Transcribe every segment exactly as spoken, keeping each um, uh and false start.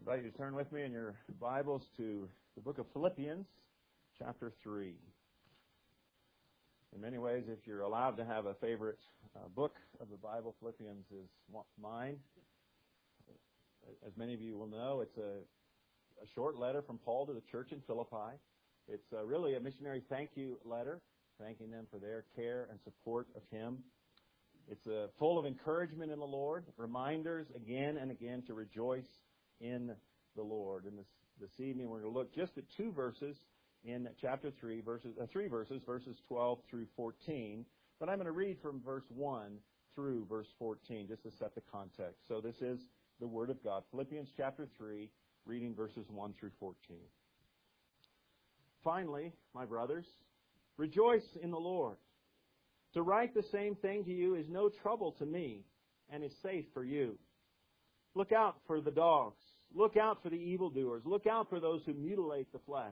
I invite you to turn with me in your Bibles to the book of Philippians, chapter three. In many ways, if you're allowed to have a favorite uh, book of the Bible, Philippians is mine. As many of you will know, it's a, a short letter from Paul to the church in Philippi. It's uh, really a missionary thank you letter, thanking them for their care and support of him. It's uh, full of encouragement in the Lord, reminders again and again to rejoice in the Lord. And this, this evening we're going to look just at two verses in chapter three, verses uh, three verses, verses twelve through fourteen. But I'm going to read from verse one through verse fourteen, just to set the context. So this is the Word of God. Philippians chapter three, reading verses one through fourteen. Finally, my brothers, rejoice in the Lord. To write the same thing to you is no trouble to me and is safe for you. Look out for the dogs. Look out for the evildoers. Look out for those who mutilate the flesh.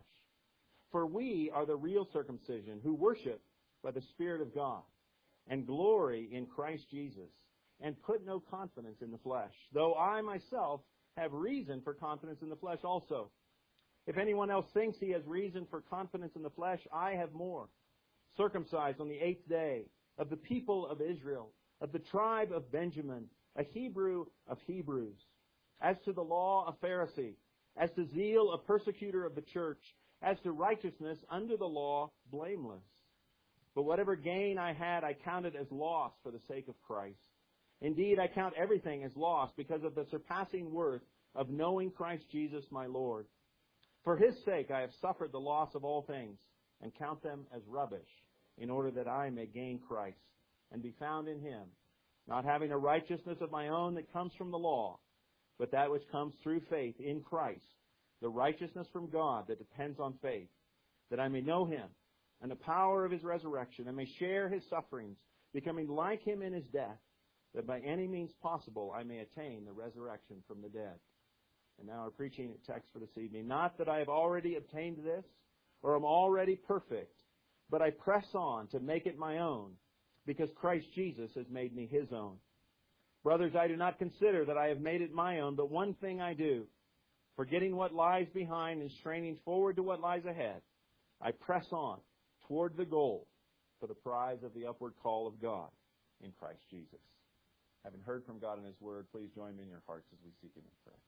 For we are the real circumcision who worship by the Spirit of God and glory in Christ Jesus and put no confidence in the flesh, though I myself have reason for confidence in the flesh also. If anyone else thinks he has reason for confidence in the flesh, I have more. Circumcised on the eighth day, of the people of Israel, of the tribe of Benjamin, a Hebrew of Hebrews. As to the law, a Pharisee. As to zeal, a persecutor of the church. As to righteousness, under the law, blameless. But whatever gain I had, I counted as loss for the sake of Christ. Indeed, I count everything as loss because of the surpassing worth of knowing Christ Jesus my Lord. For His sake I have suffered the loss of all things, and count them as rubbish, in order that I may gain Christ, and be found in Him, not having a righteousness of my own that comes from the law, but that which comes through faith in Christ, the righteousness from God that depends on faith, that I may know Him, and the power of His resurrection, and may share His sufferings, becoming like Him in His death, that by any means possible I may attain the resurrection from the dead. And now our preaching text for this evening. Not that I have already obtained this, or am already perfect, but I press on to make it my own, because Christ Jesus has made me His own. Brothers, I do not consider that I have made it my own, but one thing I do, forgetting what lies behind and straining forward to what lies ahead, I press on toward the goal for the prize of the upward call of God in Christ Jesus. Having heard from God in His Word, please join me in your hearts as we seek Him in prayer.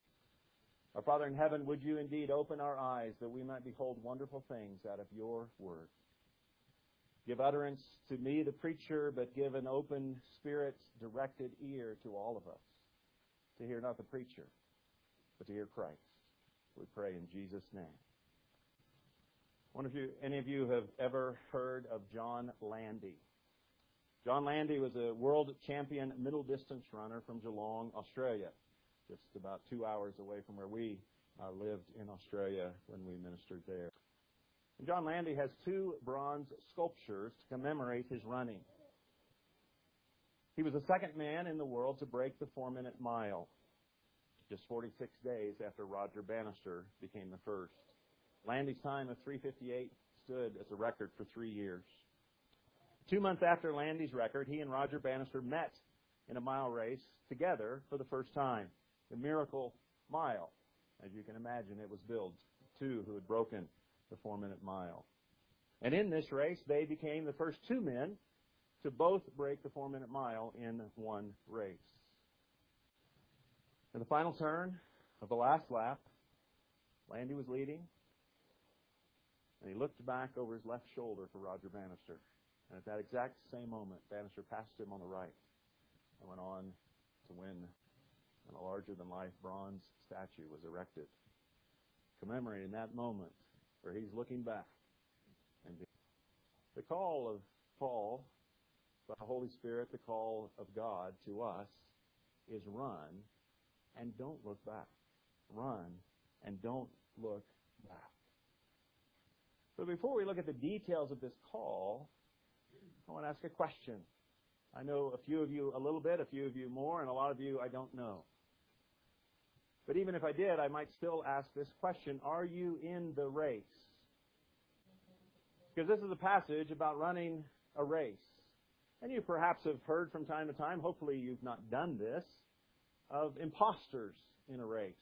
Our Father in heaven, would You indeed open our eyes that we might behold wonderful things out of Your Word. Give utterance to me, the preacher, but give an open, Spirit-directed ear to all of us, to hear not the preacher, but to hear Christ. We pray in Jesus' name. I wonder if you, any of you have ever heard of John Landy. John Landy was a world champion middle-distance runner from Geelong, Australia, just about two hours away from where we uh, lived in Australia when we ministered there. And John Landy has two bronze sculptures to commemorate his running. He was the second man in the world to break the four-minute mile, just forty-six days after Roger Bannister became the first. Landy's time of three fifty-eight stood as a record for three years. Two months after Landy's record, he and Roger Bannister met in a mile race together for the first time. The Miracle Mile. As you can imagine, it was billed. Two who had broken the four-minute mile. And in this race, they became the first two men to both break the four-minute mile in one race. In the final turn of the last lap, Landy was leading, and he looked back over his left shoulder for Roger Bannister. And at that exact same moment, Bannister passed him on the right and went on to win. And a larger-than-life bronze statue was erected, commemorating that moment where he's looking back. And the call of Paul, by the Holy Spirit, the call of God to us, is run and don't look back. Run and don't look back. But before we look at the details of this call, I want to ask a question. I know a few of you a little bit, a few of you more, and a lot of you I don't know. But even if I did, I might still ask this question: are you in the race? Because this is a passage about running a race. And you perhaps have heard from time to time, hopefully you've not done this, of imposters in a race.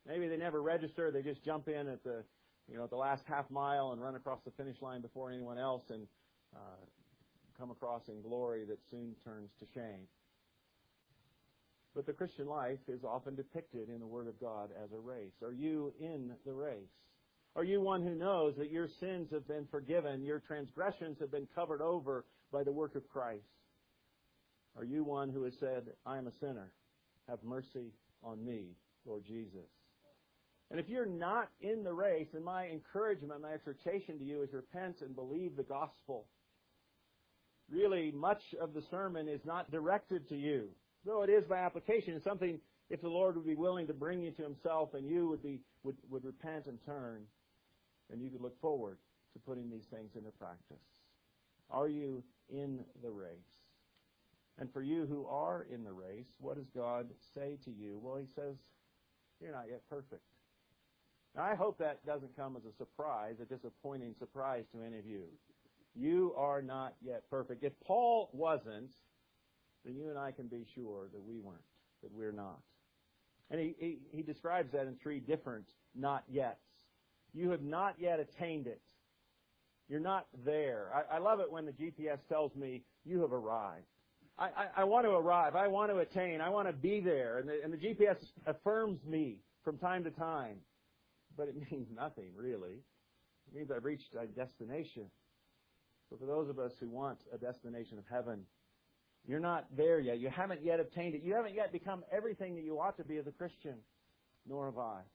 Maybe they never register. They just jump in at the, you know, at the last half mile and run across the finish line before anyone else and uh, come across in glory that soon turns to shame. But the Christian life is often depicted in the Word of God as a race. Are you in the race? Are you one who knows that your sins have been forgiven, your transgressions have been covered over by the work of Christ? Are you one who has said, I am a sinner, have mercy on me, Lord Jesus? And if you're not in the race, then my encouragement, my exhortation to you is repent and believe the gospel. Really, much of the sermon is not directed to you, though it is by application. It's something, if the Lord would be willing to bring you to Himself and you would be would, would repent and turn, then you could look forward to putting these things into practice. Are you in the race? And for you who are in the race, what does God say to you? Well, He says, you're not yet perfect. Now, I hope that doesn't come as a surprise, a disappointing surprise to any of you. You are not yet perfect. If Paul wasn't, then you and I can be sure that we weren't, that we're not. And he, he, he describes that in three different not yets. You have not yet attained it. You're not there. I, I love it when the G P S tells me you have arrived. I, I, I want to arrive. I want to attain. I want to be there. And the, and the G P S affirms me from time to time. But it means nothing, really. It means I've reached a destination. So for those of us who want a destination of heaven, you're not there yet. You haven't yet obtained it. You haven't yet become everything that you ought to be as a Christian. Nor have I.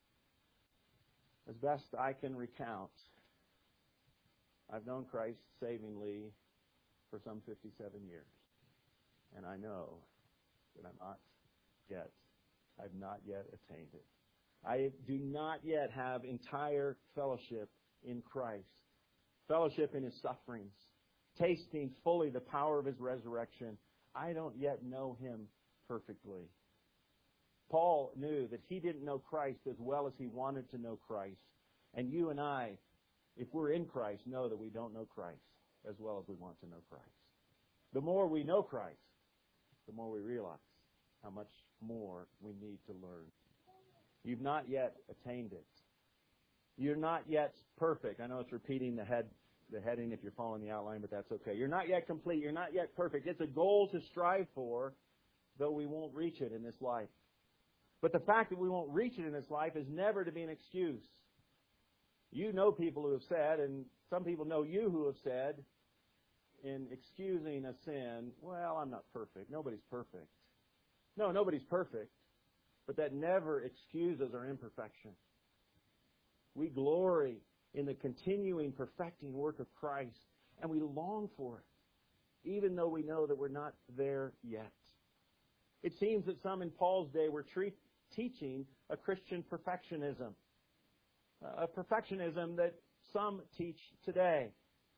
As best I can recount, I've known Christ savingly for some fifty-seven years. And I know that I'm not yet, I've not yet attained it. I do not yet have entire fellowship in Christ. Fellowship in His sufferings. Tasting fully the power of His resurrection. I don't yet know Him perfectly. Paul knew that he didn't know Christ as well as he wanted to know Christ. And you and I, if we're in Christ, know that we don't know Christ as well as we want to know Christ. The more we know Christ, the more we realize how much more we need to learn. You've not yet attained it. You're not yet perfect. I know it's repeating the head, the heading if you're following the outline, but that's okay. You're not yet complete. You're not yet perfect. It's a goal to strive for, though we won't reach it in this life. But the fact that we won't reach it in this life is never to be an excuse. You know people who have said, and some people know you who have said, in excusing a sin, well, I'm not perfect. Nobody's perfect. No, nobody's perfect. But that never excuses our imperfection. We glory in the continuing, perfecting work of Christ, and we long for it, even though we know that we're not there yet. It seems that some in Paul's day were treat, teaching a Christian perfectionism, a perfectionism that some teach today.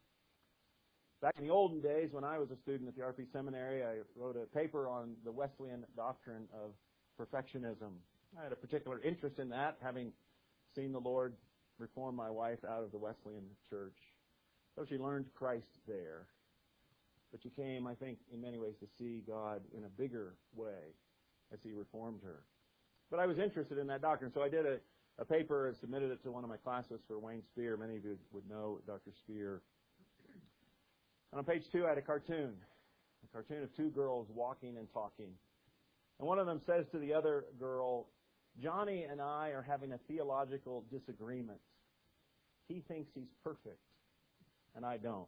Back in the olden days, when I was a student at the R P Seminary, I wrote a paper on the Wesleyan doctrine of perfectionism. I had a particular interest in that, having seen the Lord reform my wife out of the Wesleyan church. So she learned Christ there. But she came, I think, in many ways to see God in a bigger way as He reformed her. But I was interested in that doctrine, so I did a, a paper and submitted it to one of my classes for Wayne Spear. Many of you would know Doctor Spear. And on page two, I had a cartoon, a cartoon of two girls walking and talking. And one of them says to the other girl, Johnny and I are having a theological disagreement. He thinks he's perfect, and I don't.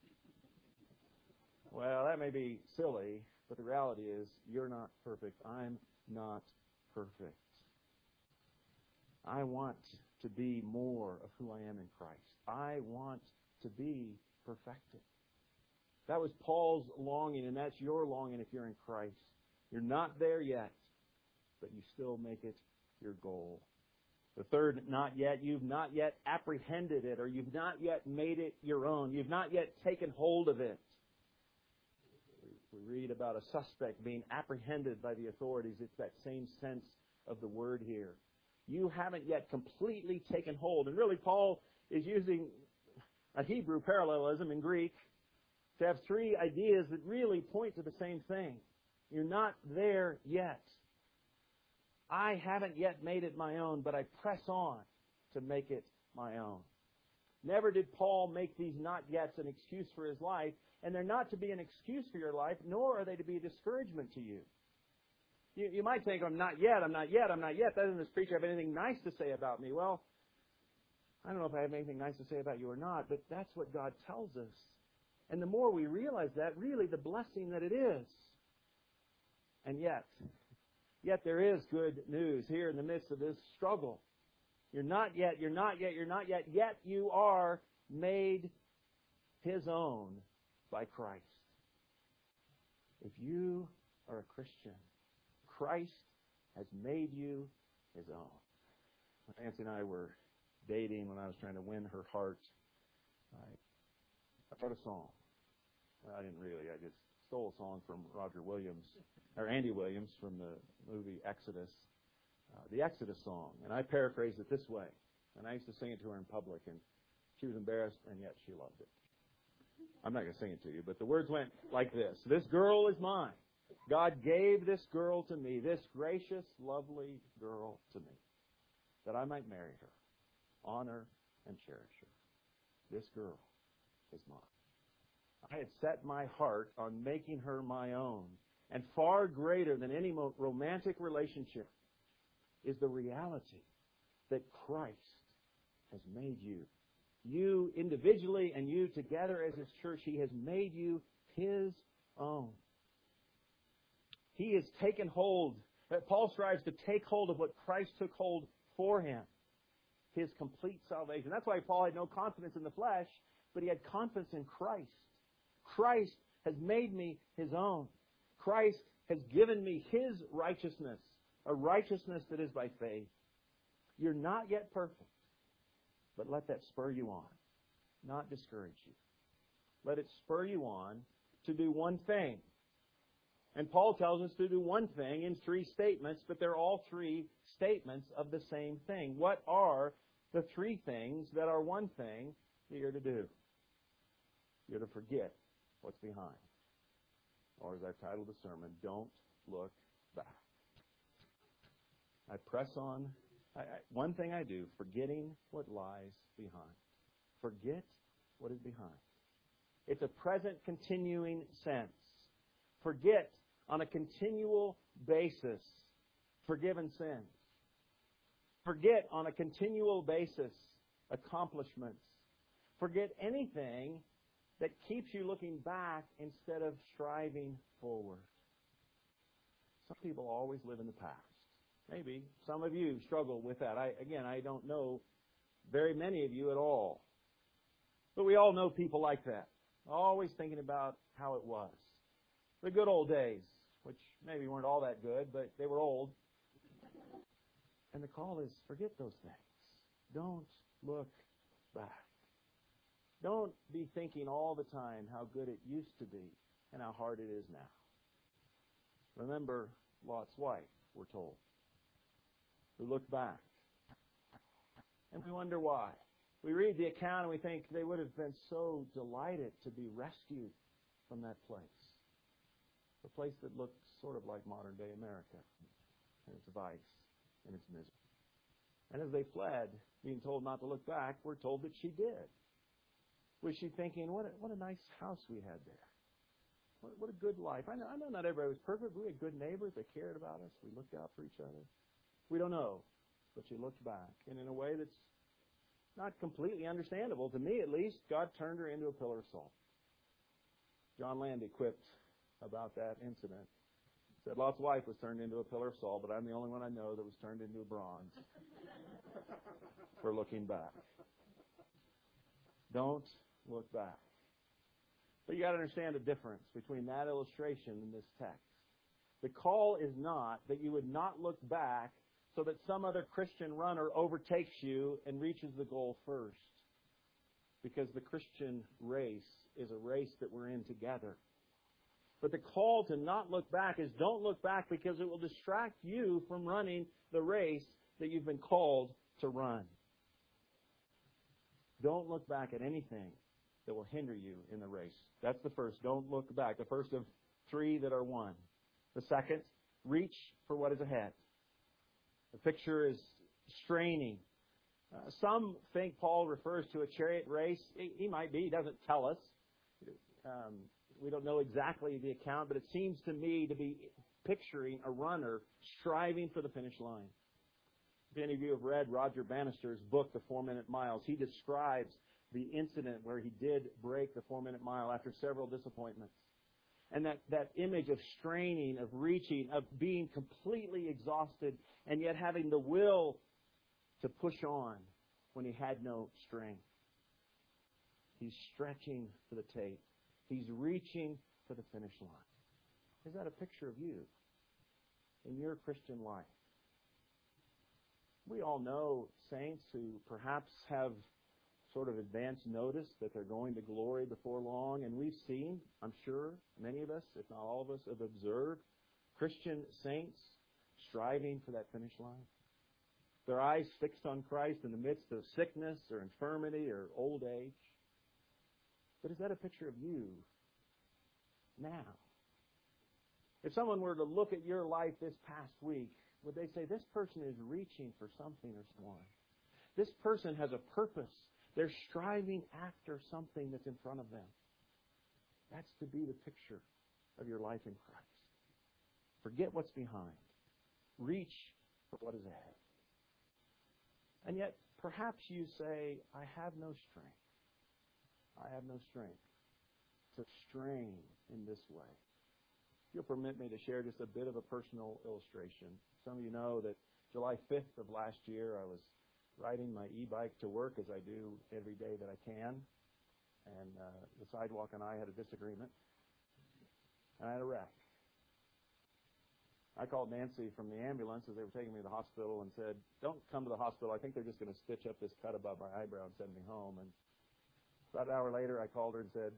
Well, that may be silly, but the reality is you're not perfect. I'm not perfect. I want to be more of who I am in Christ. I want to be perfected. That was Paul's longing, and that's your longing if you're in Christ. You're not there yet, but you still make it your goal. The third, not yet, you've not yet apprehended it, or you've not yet made it your own. You've not yet taken hold of it. We read about a suspect being apprehended by the authorities. It's that same sense of the word here. You haven't yet completely taken hold. And really, Paul is using a Hebrew parallelism in Greek to have three ideas that really point to the same thing. You're not there yet. I haven't yet made it my own, but I press on to make it my own. Never did Paul make these not yets an excuse for his life, and they're not to be an excuse for your life, nor are they to be a discouragement to you. You, you might think, I'm not yet, I'm not yet, I'm not yet. Doesn't this preacher have anything nice to say about me? Well, I don't know if I have anything nice to say about you or not, but that's what God tells us. And the more we realize that, really the blessing that it is. And yet, yet there is good news here in the midst of this struggle. You're not yet, you're not yet, you're not yet, yet you are made His own by Christ. If you are a Christian, Christ has made you His own. Nancy and I were dating when I was trying to win her heart. I, I wrote a song. Well, I didn't really. I just stole a song from Roger Williams, or Andy Williams from the movie Exodus, uh, the Exodus song. And I paraphrased it this way. And I used to sing it to her in public, and she was embarrassed, and yet she loved it. I'm not going to sing it to you, but the words went like this. This girl is mine. God gave this girl to me, this gracious, lovely girl to me, that I might marry her, honor and cherish her. This girl is mine. I had set my heart on making her my own. And far greater than any romantic relationship is the reality that Christ has made you. You individually and you together as His church, He has made you His own. He has taken hold. Paul strives to take hold of what Christ took hold for him. His complete salvation. That's why Paul had no confidence in the flesh, but he had confidence in Christ. Christ has made me His own. Christ has given me His righteousness, a righteousness that is by faith. You're not yet perfect, but let that spur you on, not discourage you. Let it spur you on to do one thing. And Paul tells us to do one thing in three statements, but they're all three statements of the same thing. What are the three things that are one thing that you're to do? You're to forget what's behind. Or as I've titled the sermon, don't look back. I press on. I, I, one thing I do, forgetting what lies behind. Forget what is behind. It's a present continuing sense. Forget on a continual basis forgiven sins. Forget on a continual basis accomplishments. Forget anything that keeps you looking back instead of striving forward. Some people always live in the past. Maybe some of you struggle with that. I, again, I don't know very many of you at all. But we all know people like that. Always thinking about how it was. The good old days, which maybe weren't all that good, but they were old. And the call is, forget those things. Don't look back. Don't be thinking all the time how good it used to be and how hard it is now. Remember Lot's wife, we're told, who looked back. And we wonder why. We read the account and we think they would have been so delighted to be rescued from that place. A place that looked sort of like modern-day America in its vice and its misery. And as they fled, being told not to look back, we're told that she did. Was she thinking, what a, what a nice house we had there. What, what a good life. I know, I know not everybody was perfect, but we had good neighbors. They cared about us. We looked out for each other. We don't know, but she looked back. And in a way that's not completely understandable, to me at least, God turned her into a pillar of salt. John Landy quipped about that incident. He said, Lot's wife was turned into a pillar of salt, but I'm the only one I know that was turned into a bronze for looking back. Don't look back. But you got to understand the difference between that illustration and this text. The call is not that you would not look back so that some other Christian runner overtakes you and reaches the goal first. Because the Christian race is a race that we're in together. But the call to not look back is don't look back because it will distract you from running the race that you've been called to run. Don't look back at anything that will hinder you in the race. That's the first. Don't look back. The first of three that are one. The second, reach for what is ahead. The picture is straining. Uh, some think Paul refers to a chariot race. He, he might be. He doesn't tell us. Um, we don't know exactly the account, but it seems to me to be picturing a runner striving for the finish line. If any of you have read Roger Bannister's book, The Four-Minute Miles, he describes the incident where he did break the four-minute mile after several disappointments. And that, that image of straining, of reaching, of being completely exhausted, and yet having the will to push on when he had no strength. He's stretching for the tape. He's reaching for the finish line. Is that a picture of you in your Christian life? We all know saints who perhaps have sort of advance notice that they're going to glory before long. And we've seen, I'm sure, many of us, if not all of us, have observed Christian saints striving for that finish line. Their eyes fixed on Christ in the midst of sickness or infirmity or old age. But is that a picture of you now? If someone were to look at your life this past week, would they say, this person is reaching for something or someone? This person has a purpose. They're striving after something that's in front of them. That's to be the picture of your life in Christ. Forget what's behind. Reach for what is ahead. And yet, perhaps you say, I have no strength. I have no strength to strain in this way. If you'll permit me to share just a bit of a personal illustration. Some of you know that July fifth of last year, I was riding my e-bike to work, as I do every day that I can. And uh, the sidewalk and I had a disagreement. And I had a wreck. I called Nancy from the ambulance as they were taking me to the hospital and said, don't come to the hospital. I think they're just going to stitch up this cut above my eyebrow and send me home. And about an hour later, I called her and said,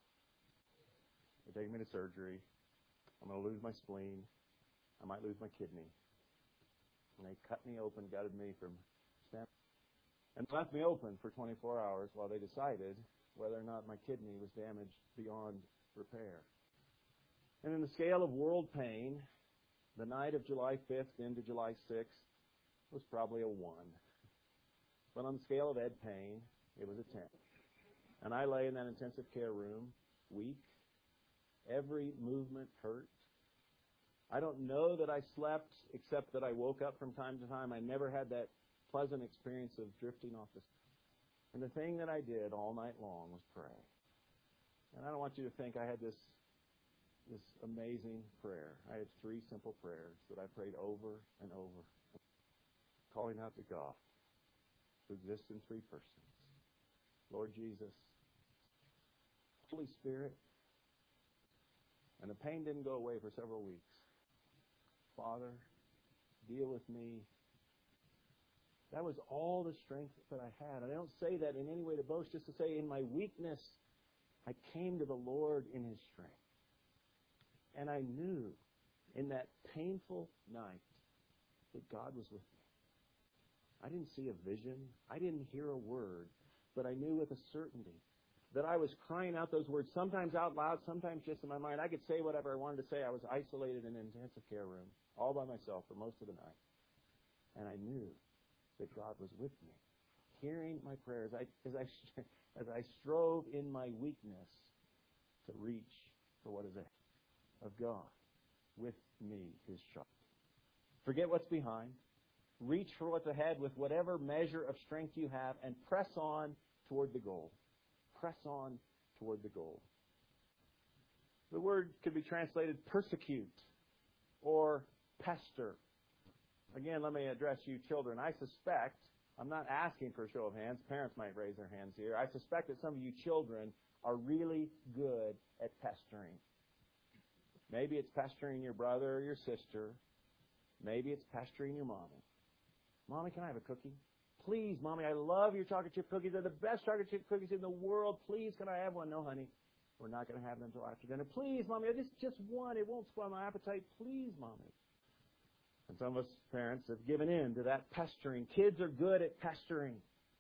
they're taking me to surgery. I'm going to lose my spleen. I might lose my kidney. And they cut me open, gutted me from stem, and left me open for twenty-four hours while they decided whether or not my kidney was damaged beyond repair. And in the scale of world pain, the night of July fifth into July sixth was probably a one. But on the scale of Ed pain, it was a ten. And I lay in that intensive care room, weak. Every movement hurt. I don't know that I slept, except that I woke up from time to time. I never had that pleasant experience of drifting off the... And the thing that I did all night long was pray. And I don't want you to think I had this this amazing prayer. I had three simple prayers that I prayed over and over, calling out to God, who exists in three persons. Lord Jesus, Holy Spirit, and the pain didn't go away for several weeks. Father, deal with me. That was all the strength that I had. And I don't say that in any way to boast, just to say in my weakness, I came to the Lord in His strength. And I knew in that painful night that God was with me. I didn't see a vision. I didn't hear a word. But I knew with a certainty that I was crying out those words, sometimes out loud, sometimes just in my mind. I could say whatever I wanted to say. I was isolated in an intensive care room, all by myself for most of the night. And I knew that God was with me, hearing my prayers I, as, I, as I strove in my weakness to reach for what is ahead of God with me, His child. Forget what's behind. Reach for what's ahead with whatever measure of strength you have and press on toward the goal. Press on toward the goal. The word could be translated persecute or pester. Again, let me address you children. I suspect, I'm not asking for a show of hands. Parents might raise their hands here. I suspect that some of you children are really good at pestering. Maybe it's pestering your brother or your sister. Maybe it's pestering your mommy. Mommy, can I have a cookie? Please, Mommy, I love your chocolate chip cookies. They're the best chocolate chip cookies in the world. Please, can I have one? No, honey. We're not going to have them until after dinner. Please, Mommy, just, just one. It won't spoil my appetite. Please, Mommy. And some of us parents have given in to that pestering. Kids are good at pestering.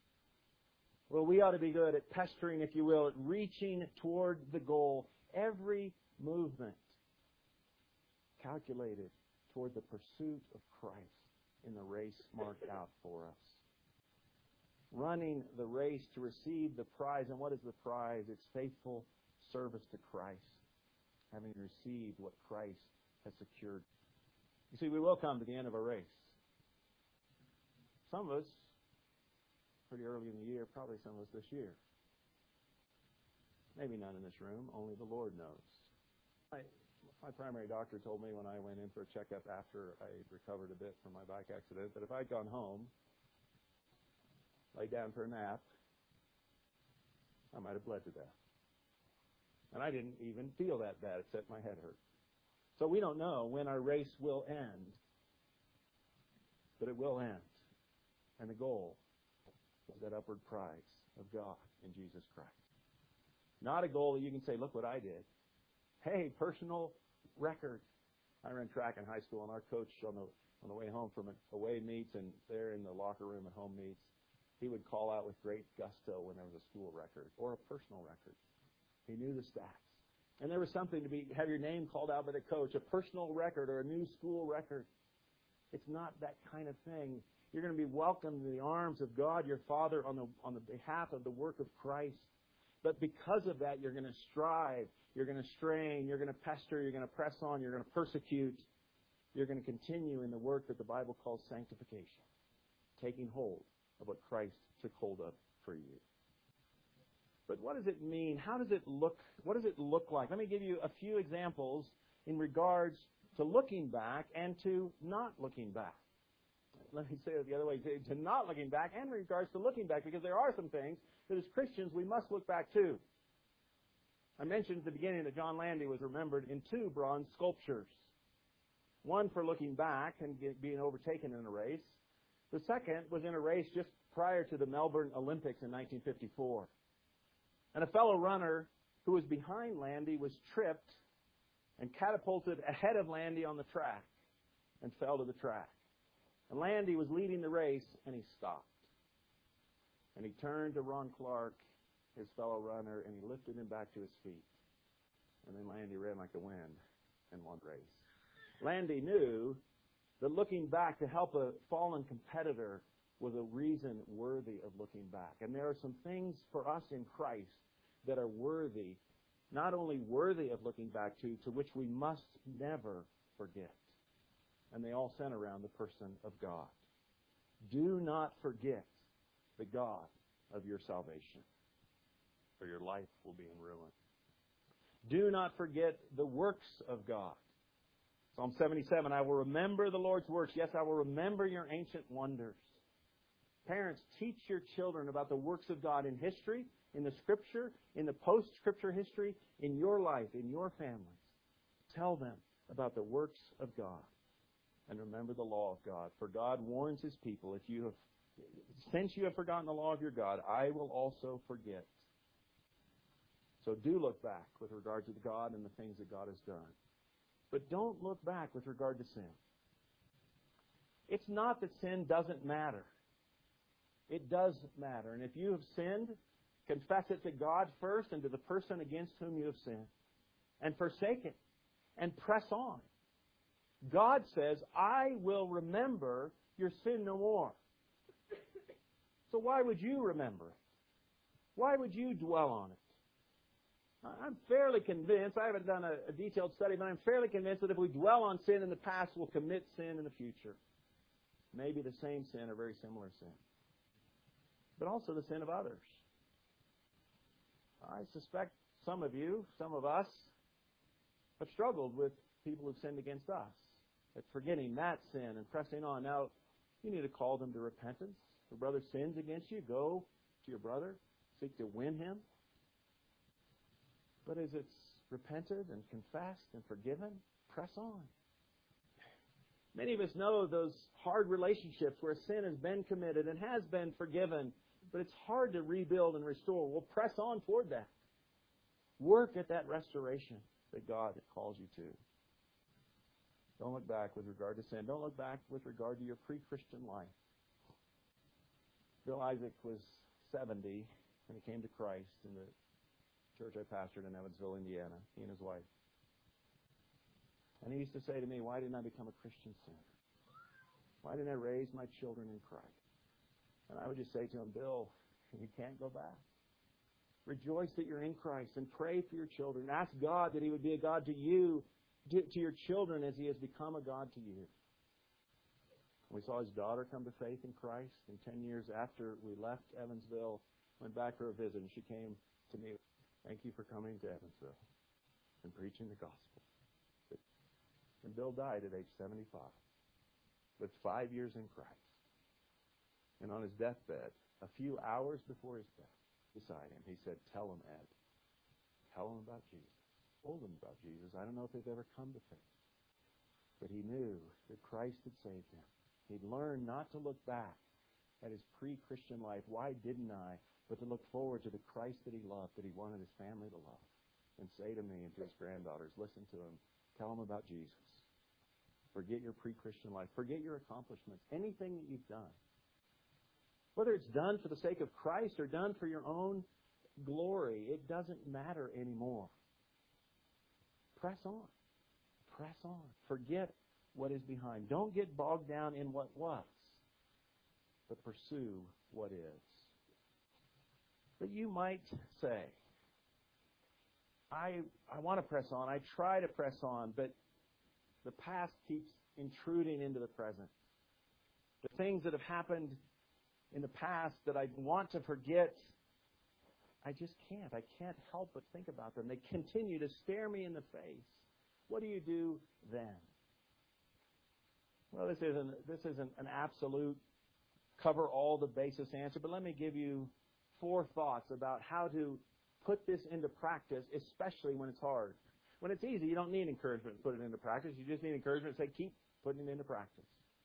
Well, we ought to be good at pestering, if you will, at reaching toward the goal. Every movement calculated toward the pursuit of Christ. in the race marked out for us. Running the race to receive the prize. And what is the prize? It's faithful service to Christ, having received what Christ has secured. You see, we will come to the end of our race. Some of us, pretty early in the year, probably some of us this year. Maybe none in this room, only the Lord knows. My, my primary doctor told me when I went in for a checkup after I recovered a bit from my bike accident that if I'd gone home, lay down for a nap, I might have bled to death. And I didn't even feel that bad, except my head hurt. So we don't know when our race will end, but it will end. And the goal is that upward prize of God in Jesus Christ. Not a goal that you can say, look what I did. Hey, personal record. I ran track in high school, and our coach on the on the way home from away meets and there in the locker room at home meets, he would call out with great gusto when there was a school record or a personal record. He knew the stats. And there was something to be have your name called out by the coach, a personal record or a new school record. It's not that kind of thing. You're going to be welcomed in the arms of God, your Father, on the on the behalf of the work of Christ. But because of that, you're going to strive, you're going to strain, you're going to pester, you're going to press on, you're going to persecute. You're going to continue in the work that the Bible calls sanctification, taking hold of what Christ took hold of for you. But what does it mean? How does it look? What does it look like? Let me give you a few examples in regards to looking back and to not looking back. Let me say it the other way, to not looking back and in regards to looking back, because there are some things that as Christians we must look back to. I mentioned at the beginning that John Landy was remembered in two bronze sculptures. One for looking back and get, being overtaken in a race. The second was in a race just prior to the Melbourne Olympics in nineteen fifty-four. And a fellow runner who was behind Landy was tripped and catapulted ahead of Landy on the track and fell to the track. And Landy was leading the race, and he stopped. And he turned to Ron Clark, his fellow runner, and he lifted him back to his feet. And then Landy ran like the wind and won the race. Landy knew that looking back to help a fallen competitor was a reason worthy of looking back. And there are some things for us in Christ that are worthy, not only worthy of looking back to, to which we must never forget. And they all center around the person of God. Do not forget the God of your salvation, or your life will be in ruin. Do not forget the works of God. Psalm seventy-seven, I will remember the Lord's works. Yes, I will remember your ancient wonders. Parents, teach your children about the works of God in history, in the Scripture, in the post-Scripture history, in your life, in your families. Tell them about the works of God. And remember the law of God. For God warns His people, if you have, since you have forgotten the law of your God, I will also forget. So do look back with regard to God and the things that God has done. But don't look back with regard to sin. It's not that sin doesn't matter. It does matter. And if you have sinned, confess it to God first and to the person against whom you have sinned. And forsake it. And press on. God says, I will remember your sin no more. So why would you remember it? Why would you dwell on it? I'm fairly convinced, I haven't done a, a detailed study, but I'm fairly convinced that if we dwell on sin in the past, we'll commit sin in the future. Maybe the same sin or very similar sin. But also the sin of others. I suspect some of you, some of us, have struggled with people who've sinned against us. At forgetting that sin and pressing on. Now, you need to call them to repentance. If a brother sins against you, go to your brother. Seek to win him. But as it's repented and confessed and forgiven, press on. Many of us know those hard relationships where sin has been committed and has been forgiven, but it's hard to rebuild and restore. We'll press on toward that. Work at that restoration that God calls you to. Don't look back with regard to sin. Don't look back with regard to your pre-Christian life. Bill Isaac was seventy when he came to Christ in the church I pastored in Evansville, Indiana, he and his wife. And he used to say to me, why didn't I become a Christian sooner? Why didn't I raise my children in Christ? And I would just say to him, Bill, you can't go back. Rejoice that you're in Christ and pray for your children. Ask God that He would be a God to you, to, to your children as He has become a God to you. We saw his daughter come to faith in Christ, and ten years after we left Evansville, went back for a visit, and she came to me, thank you for coming to Evansville and preaching the gospel. And Bill died at age seventy-five, with five years in Christ. And on his deathbed, a few hours before his death, beside him, he said, tell him, Ed, tell him about Jesus. Told him about Jesus. I don't know if they've ever come to faith. But he knew that Christ had saved him. He'd learned not to look back at his pre-Christian life. Why didn't I? But to look forward to the Christ that he loved, that he wanted his family to love. And say to me and to his granddaughters, listen to him. Tell him about Jesus. Forget your pre-Christian life. Forget your accomplishments. Anything that you've done. Whether it's done for the sake of Christ or done for your own glory, it doesn't matter anymore. Press on. Press on. Forget what is behind. Don't get bogged down in what was, but pursue what is. But you might say, I I want to press on. I try to press on, but the past keeps intruding into the present. The things that have happened in the past that I want to forget, I just can't. I can't help but think about them. They continue to stare me in the face. What do you do then? Well, this isn't this isn't an absolute cover all the basis answer, but let me give you four thoughts about how to put this into practice, especially when it's hard. When it's easy, you don't need encouragement to put it into practice. You just need encouragement to say, keep putting it into practice.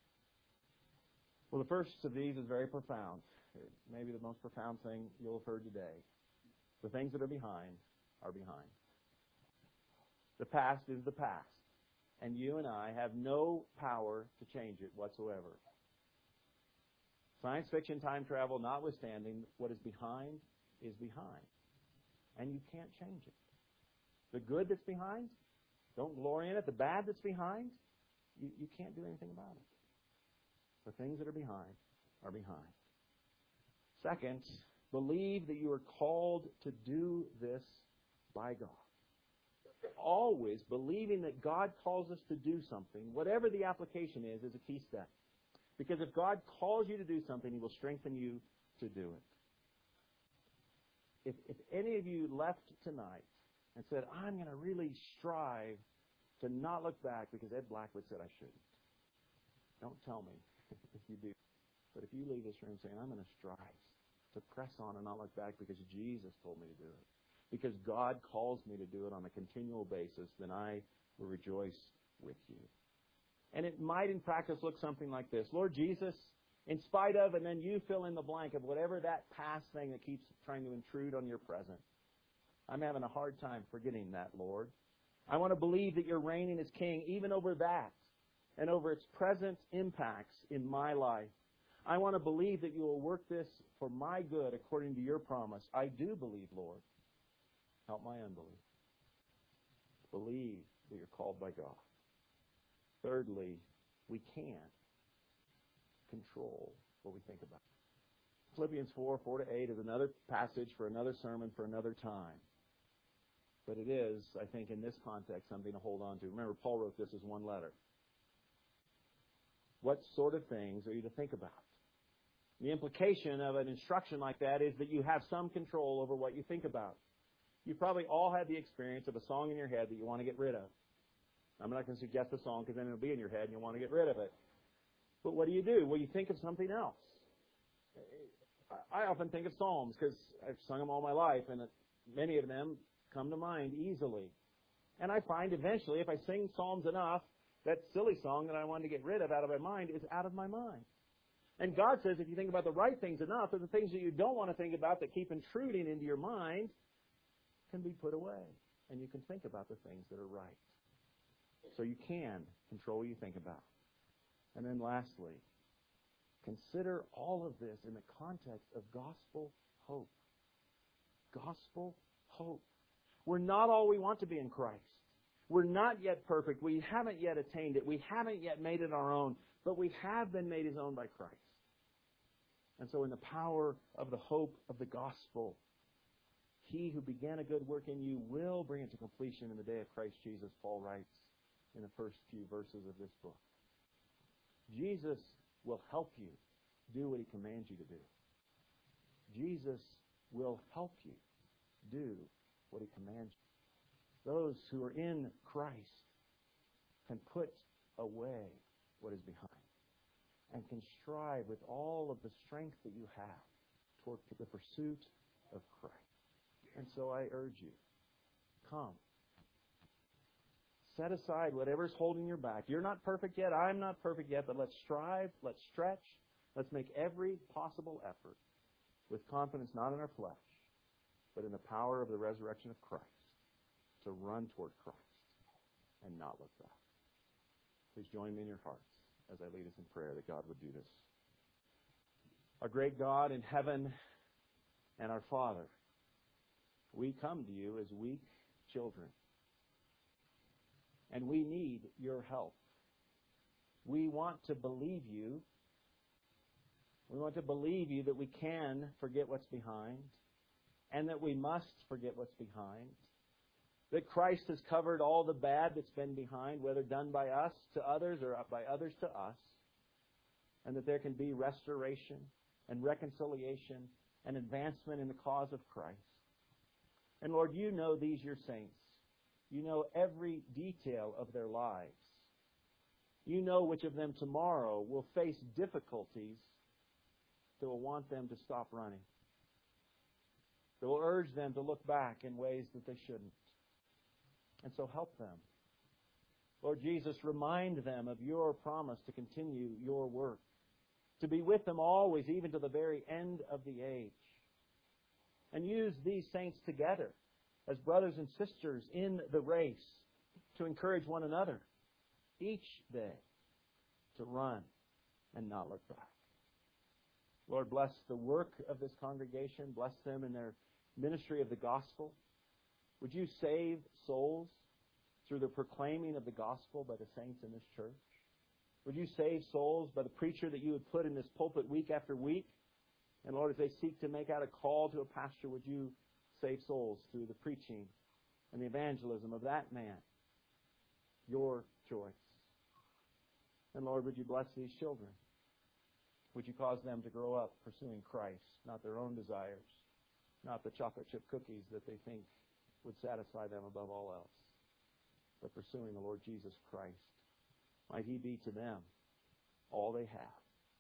Well, the first of these is very profound. Maybe the most profound thing you'll have heard today. The things that are behind are behind. The past is the past. And you and I have no power to change it whatsoever. Science fiction, time travel notwithstanding, what is behind is behind. And you can't change it. The good that's behind, don't glory in it. The bad that's behind, you, you can't do anything about it. The things that are behind are behind. Second, believe that you are called to do this by God. Always believing that God calls us to do something, whatever the application is, is a key step. Because if God calls you to do something, He will strengthen you to do it. If, if any of you left tonight and said, I'm going to really strive to not look back because Ed Blackwood said I shouldn't, don't tell me if you do. But if you leave this room saying, I'm going to strive to press on and not look back because Jesus told me to do it, because God calls me to do it on a continual basis, then I will rejoice with you. And it might in practice look something like this. Lord Jesus, in spite of, and then you fill in the blank of whatever that past thing that keeps trying to intrude on your present. I'm having a hard time forgetting that, Lord. I want to believe that you're reigning as King even over that and over its present impacts in my life. I want to believe that you will work this for my good according to your promise. I do believe, Lord. Help my unbelief. Believe that you're called by God. Thirdly, we can control what we think about. Philippians four, four to eight is another passage for another sermon for another time. But it is, I think, in this context, something to hold on to. Remember, Paul wrote this as one letter. What sort of things are you to think about? The implication of an instruction like that is that you have some control over what you think about. You probably all had the experience of a song in your head that you want to get rid of. I'm not going to suggest a song because then it'll be in your head and you'll want to get rid of it. But what do you do? Well, you think of something else. I often think of Psalms because I've sung them all my life, and many of them come to mind easily. And I find eventually, if I sing Psalms enough, that silly song that I wanted to get rid of out of my mind is out of my mind. And God says if you think about the right things enough, that the things that you don't want to think about that keep intruding into your mind can be put away. And you can think about the things that are right. So you can control what you think about. And then lastly, consider all of this in the context of gospel hope. Gospel hope. We're not all we want to be in Christ. We're not yet perfect. We haven't yet attained it. We haven't yet made it our own. but we have been made his own by Christ. And so in the power of the hope of the gospel, he who began a good work in you will bring it to completion in the day of Christ Jesus, Paul writes in the first few verses of this book. Jesus will help you do what he commands you to do. Jesus will help you do what he commands you. Those who are in Christ can put away what is behind and can strive with all of the strength that you have toward the pursuit of Christ. And so I urge you, come. Set aside whatever's holding you back. You're not perfect yet. I'm not perfect yet. But let's strive. Let's stretch. Let's make every possible effort with confidence not in our flesh, but in the power of the resurrection of Christ to run toward Christ and not look back. Please join me in your hearts as I lead us in prayer that God would do this. Our great God in heaven and our Father, we come to you as weak children. And we need your help. We want to believe you. We want to believe you that we can forget what's behind and that we must forget what's behind. That Christ has covered all the bad that's been behind, whether done by us to others or by others to us. And that there can be restoration and reconciliation and advancement in the cause of Christ. And Lord, you know these your saints. You know every detail of their lives. You know which of them tomorrow will face difficulties that will want them to stop running. That will urge them to look back in ways that they shouldn't. And so help them. Lord Jesus, remind them of your promise to continue your work. To be with them always, even to the very end of the age. And use these saints together as brothers and sisters in the race to encourage one another each day to run and not look back. Lord, bless the work of this congregation. Bless them in their ministry of the gospel. Would you save souls through the proclaiming of the gospel by the saints in this church? Would you save souls by the preacher that you would put in this pulpit week after week? And Lord, as they seek to make out a call to a pastor, would you save souls through the preaching and the evangelism of that man, your choice? And Lord, would you bless these children? Would you cause them to grow up pursuing Christ, not their own desires, not the chocolate chip cookies that they think would satisfy them above all else, but pursuing the Lord Jesus Christ. Might he be to them all they have.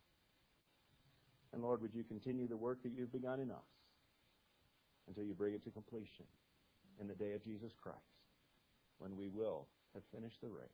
And Lord, would you continue the work that you've begun in us until you bring it to completion in the day of Jesus Christ, when we will have finished the race